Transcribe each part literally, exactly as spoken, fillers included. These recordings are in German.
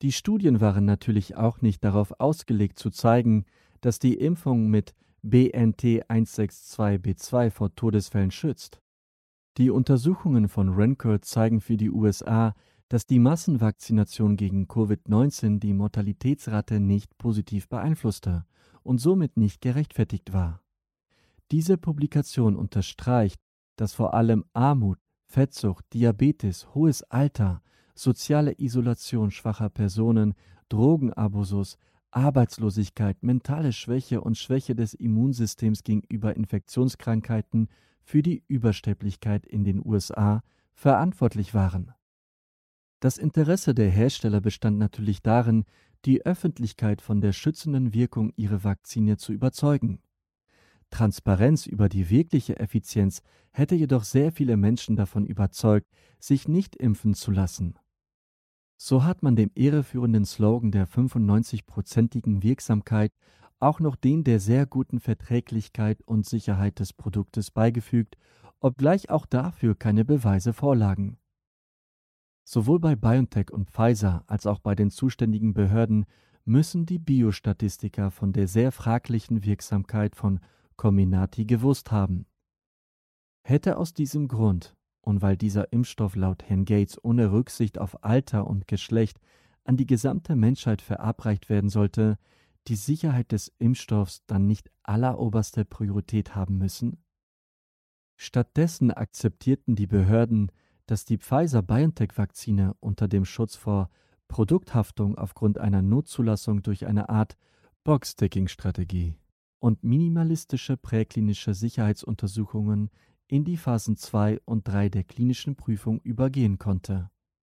Die Studien waren natürlich auch nicht darauf ausgelegt zu zeigen, dass die Impfung mit B N T eins sechs zwei B zwei vor Todesfällen schützt. Die Untersuchungen von Rancourt zeigen für die U S A, dass die Massenvakzination gegen Covid neunzehn die Mortalitätsrate nicht positiv beeinflusste und somit nicht gerechtfertigt war. Diese Publikation unterstreicht, dass vor allem Armut, Fettsucht, Diabetes, hohes Alter, soziale Isolation schwacher Personen, Drogenabusus, Arbeitslosigkeit, mentale Schwäche und Schwäche des Immunsystems gegenüber Infektionskrankheiten für die Übersterblichkeit in den U S A verantwortlich waren. Das Interesse der Hersteller bestand natürlich darin, die Öffentlichkeit von der schützenden Wirkung ihrer Vakzine zu überzeugen. Transparenz über die wirkliche Effizienz hätte jedoch sehr viele Menschen davon überzeugt, sich nicht impfen zu lassen. So hat man dem irreführenden Slogan der fünfundneunzig-prozentigen Wirksamkeit auch noch den der sehr guten Verträglichkeit und Sicherheit des Produktes beigefügt, obgleich auch dafür keine Beweise vorlagen. Sowohl bei BioNTech und Pfizer als auch bei den zuständigen Behörden müssen die Biostatistiker von der sehr fraglichen Wirksamkeit von Comirnaty gewusst haben. Hätte aus diesem Grund und weil dieser Impfstoff laut Herrn Gates ohne Rücksicht auf Alter und Geschlecht an die gesamte Menschheit verabreicht werden sollte, die Sicherheit des Impfstoffs dann nicht alleroberste Priorität haben müssen? Stattdessen akzeptierten die Behörden, dass die Pfizer-BioNTech-Vakzine unter dem Schutz vor Produkthaftung aufgrund einer Notzulassung durch eine Art Box-Ticking-Strategie und minimalistische präklinische Sicherheitsuntersuchungen in die Phasen zwei und drei der klinischen Prüfung übergehen konnte.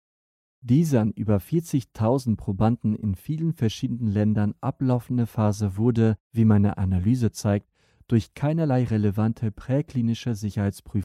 Diese an über vierzigtausend Probanden in vielen verschiedenen Ländern ablaufende Phase wurde, wie meine Analyse zeigt, durch keinerlei relevante präklinische Sicherheitsprüfungen